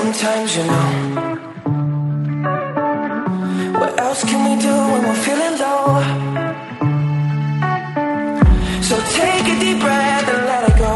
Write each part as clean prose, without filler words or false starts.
sometimes, you know. What else can we do when we're feeling low? So take a deep breath and let it go.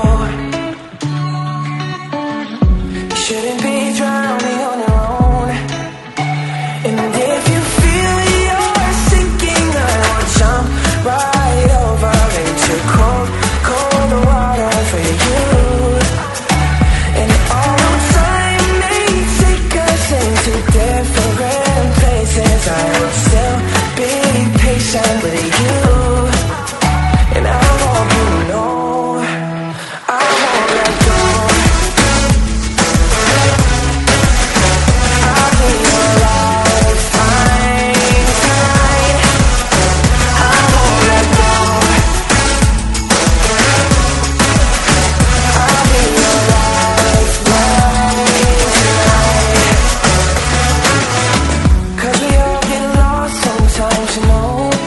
You shouldn't be drowning on your own. And if you feel you're sinking, I will jump right over into cold, cold water for you. And although time may take us into different places, I will still be patient with you. And I hope you know I won't let go. I'll be your lifeline tonight. I won't let go. I'll be your lifeline tonight. 'Cause we all get lost sometimes, you know.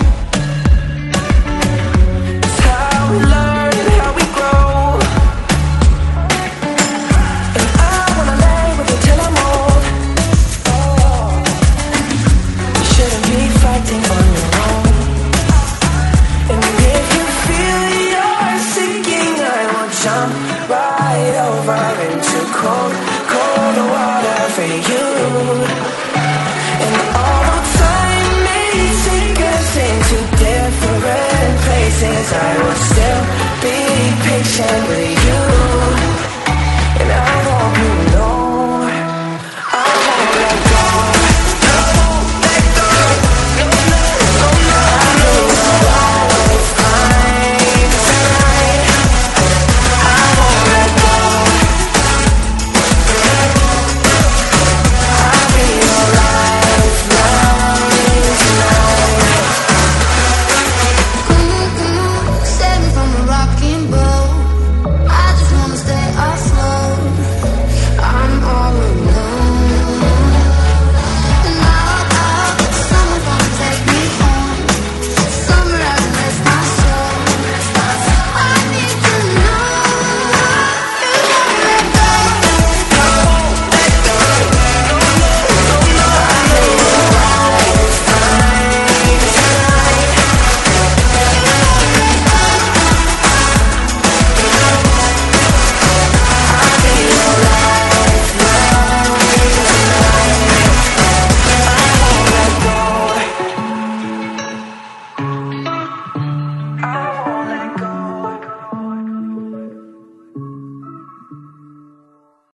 It's how we learn and how we grow. And I wanna lay with you till I'm old. You shouldn't be fighting on your own. And if you feel you're sinking, I will jump right over into cold, cold water for you. And although time may take us into different places, I will still be patient with you.